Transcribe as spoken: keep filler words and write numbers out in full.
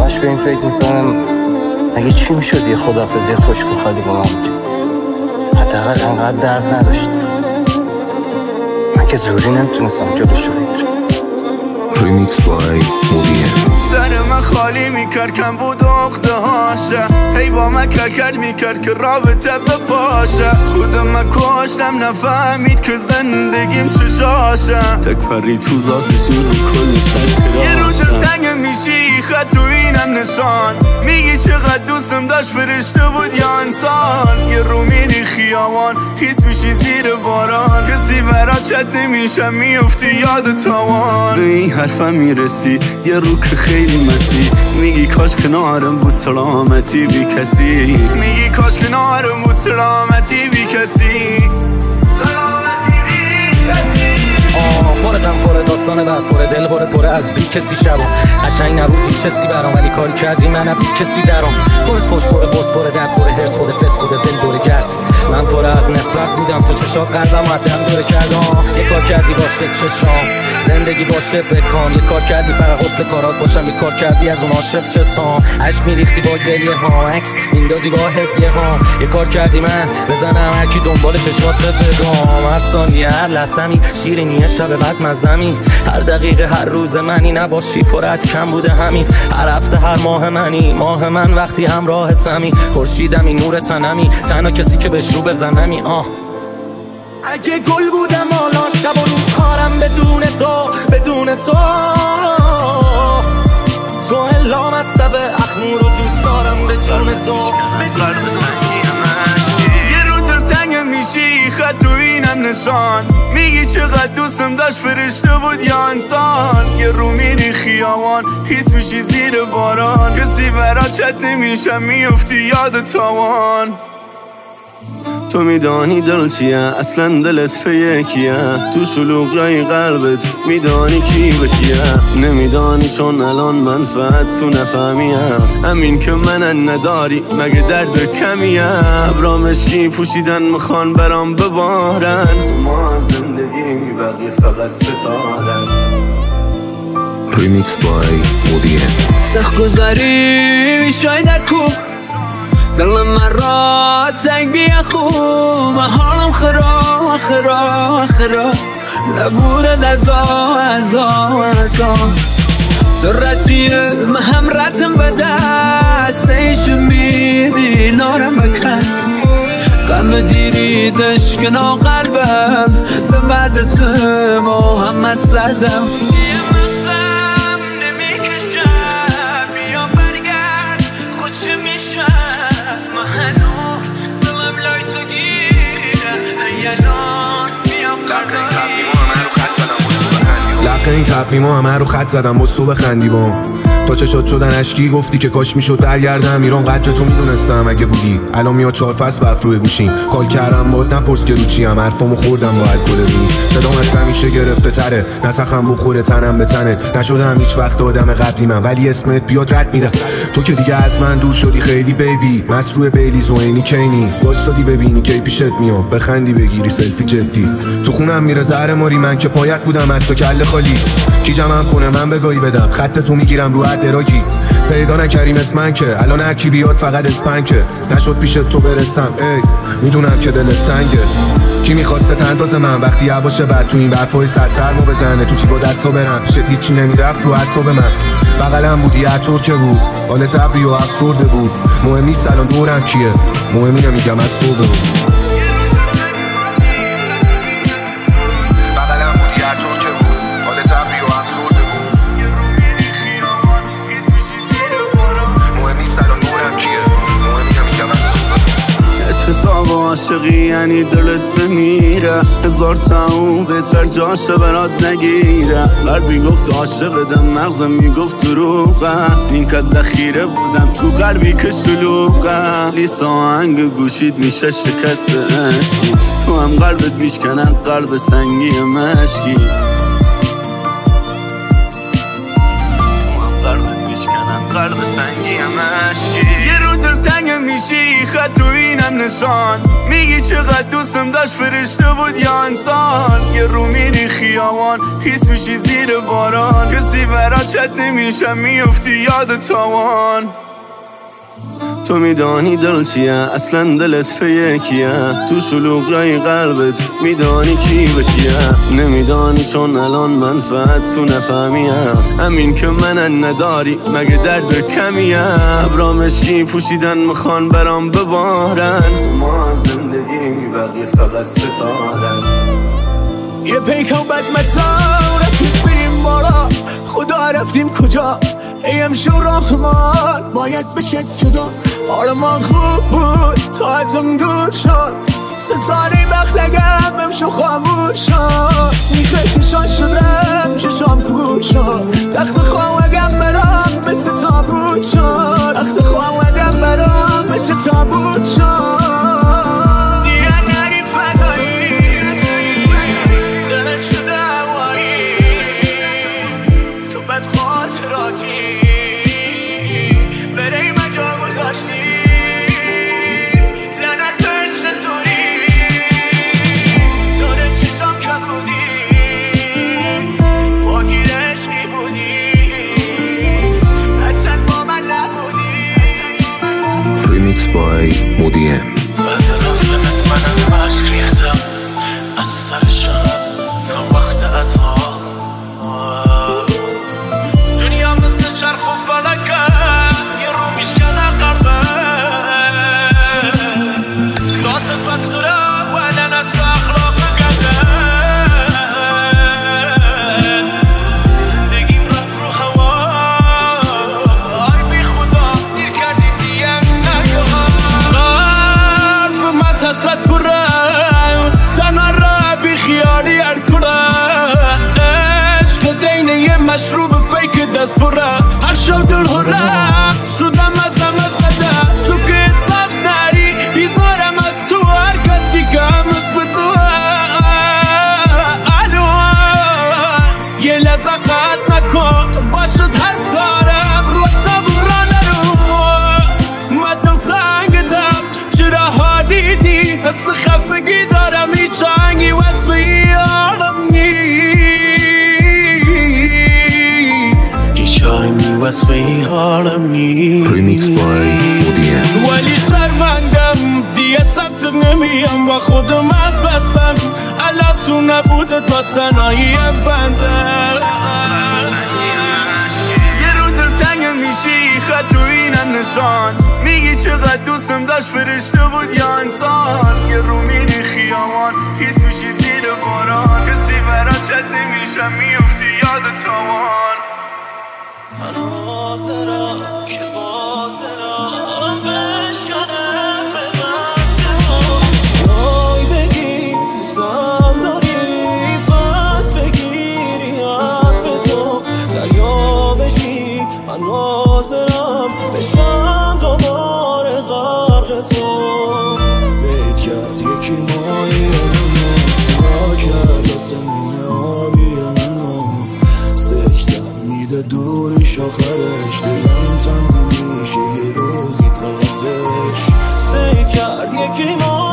همش به این فکر میکنم اگه چی میشد یه خداحافظی خشک و خالی با ما بود، حداقل انقدر درد نداشت. من که زوری نمیتونستم جلوش رو بگیرم. ریمیکس بای مودیه. سر من خالی میکرد کم بود اخته هاشه، هی با من کر کرد میکرد که رابطه بپاشه. خودم من کشتم نفهمید که زندگیم چشاشه، تک پری تو ذاتش رو کل شد. یه رو دلتنگ میشی خط تو اینم نشان، میگی چقدر دوستم داشت فرشته بود یا انسان. یه رو میری خیابان خیس میشی زیر باران، کسی برا چت نمیشه میفتی یاد تاوان. به این حرفم میرسی یه رو که خیلی مسی، میگی کاش کنارم بود سلامتی بی کسی، میگی کاش کنارم بود سلامتی بی کسی، سلامتی بی کسی. آه پر غم پر داستان بعد پر دل پر پر از بی کسی شبم قشنگ نبود هیچ کسی برام، ولی کاری کردی منم بی کسی درام. پر فوش پر بوس پر درد پر هرس خود فس خود دل دوره گرد. من پر از نفرت بودم تو چشات قلبم عدم دوره کردم. یه کار کردی باشه چشام زندگی باشه بکام، یه کار کردی فقط حفل کارات باشم، یه کار کردی از اون عاشق چتام. عشق میریختی با گریه ها عکس میندازی با هدیه ها، یه کار کردی من بزنم هرکی دنبال چشمات بدام. هر ثانیه هر لحظه‌می شیرینیه شب بعد مزمی، هر دقیقه هر روز منی نباشی پر از کم بوده همین. هر هفته هر ماه منی ماه من وقتی همراه تمی، خورشیدمی نور تنمی تنها کسی که بهش رو بزنمی. آه اگه گل بودم حالا شب و روز خارم بدون تو بدون تو تو الا مصب اخمور و دوست دارم به جون تو. یه رو دلتنگ میشی خط تو اینم نشان، میگی چقدر دوستم داشت فرشته بود یا انسان. یه رو میری خیابان خیس میشی زیر باران، کسی برا چت نمیشه میفتی یاد تاوان. تو میدانی دل چیه اصلا دلت پی کیه، تو شلوغ رای قلبت میدانی کی به کیه. نمیدانی چون الان منفعت تو نفهمیم، همین که من نداری مگه درد کمیه. ابرا مشکی پوشیدن میخوان برام ببارن، تو ما زندگی میبقی فقط ستارن. ریمیکس بای مودیه. سخت گذاری شای در کوب دلم من را تنگ بیا خوب، حالم خراب خراب خراب نبوده دزا ازا ازا. تو رتیه من هم رتم به دست ایشون میدی نارم بکس، غم دیری دشکنا قلبم به بعد تو محمد سردم. لقه این تقویما همه رو خط زدم با تو بخندی بام. تا چشات شدن اشکی گفتی که کاش میشد درگردم ایران. قدر تو میدونستم اگه بودی الان میاد چهار فصل برف روی گوشیم. کال کردم باد نپرس که رو چیم، حرفامو خوردم با الکل ریز. صدام از همیشه گرفته تره نسخم بخوره تنم به تنه. نشدم هیچ وقت آدم قبلی من ولی اسمت بیاد رد میره. تو که دیگه از من دور شدی خیلی بیبی، مسروع بیلی زوینی کینی واسادی ببینی کی پیشت میام بخندی بگیری سلفی جدی. تو خونم میره زهر ماری من که پایت بودم حتی کله خالی. کی جمعم کنه من بگاهی بدم خط تو میگیرم رو دراگی. پیدا نکریم اسمن که الان هر کی بیاد فقط اسپنکه. نشد پیش تو برسم ای میدونم که دلت تنگه. کی میخواسته تنداز من وقتی یواشه بعد تو این برفای سرسرمو بزنه. تو چی با دستو برم شت هیچی نمیرفت تو اعصاب من. بغلم بودی عطور که بود حال تبری و افسرده بود. مهم نیست الان دورم کیه، مهم اینه میگم از تو بگو. حساب عاشقی یعنی دلت بمیره، هزار تاون بهتر جاشه برات نگیره. قلبی گفت عاشقدم مغزم میگفت دروغه، این که ذخیره بودم تو قلبی که شلوغه. لیسا آهنگ گوشید میشه شکست عشقی، تو هم قلبت میشکنن قلب سنگی مشکی. تو هم قلبت میشکنن قلب سنگی مشکی. یه رو دلتنگ میشه میشی خط تو اینم نشان. میگی چقدر دوستم داشت فرشته بود یا انسان. یه رو میری خیابان خیس میشی زیر باران. کسی برا چت نمیشم میفتی یاد تاوان. تو میدانی دل چیه اصلا دلت فیه کیه. تو شلوغ رای قلبت میدانی کی به کیه. نمیدانی چون الان منفعت تو نفهمیه. همین که من نداری مگه درد کمیه. ابرا مشکی پوشیدن میخوان برام ببارن. تو ما زندگی بقیه فقط ستارن. یه پیکم بد مسار رفتیم بریم بالا. خدا رفتیم کجا ایم شو رحمان. باید بشه جدا آرمان خوب بود تا ازم دور شد. ستاره مخلقم امشو خاموش شد. میخه چشان شدم چشام کور شد. تخت خواهدم برام مثل تابوت شد. تخت خواهدم برام مثل تابوت شد. by مودیم. اعتراف کنن منم عشق ریختم از سر شب تا وقت اذهان. دنیا مثل چرخ و فلکه یه رو میشکنه قربه. ذاتت بدخوره و علنت به اخلاق گده. زندگیم رفت رو هوا آی بی خدا دیر کردی دیم حسرت پرم تنها را بی خیالی هر کنم. عشق دینه یه مشروب فیک دست پرم. هر شو دل هرم شدم از همت زدم. تو که احساس نری بیزارم از تو. هر کسی که همس به تو یه لحظه قطع نکن باشد حرف دارم. رو صبور را نرو مدم تنگ دم چرا حالی دی. حس خفگی دارم هیچ آهنگی وصف یارم نی. هیچ آهنگی وصف یارم نی. Remix by مودیم. ولی شرمندم دیگه سمت نمیم و خودم بسم. الان تو نبوده تا تنهاییم بندم. یه رو دل تنگ میشی خط تو اینم نشان. میگی چقدر دوستم داشت فرشته بود یا انسان. یه رو میری خیابان خیس میشی زیر باران. کسی برا چت نمیشم میفتی یاد تاوان. من حاضرم که باز دلم بشکنم به دست تو. وای بگی دوستم داری پس بگیری حرف تو. دریا بشی من حاضرم بشم دوباره غرق تو. سید کرد یکی مایی منو سوا کرد آسمون آبی منو. سکتم میده دوریش آخرش دلم تنها میشه یه روزی تا آتش. سید کرد یکی مایی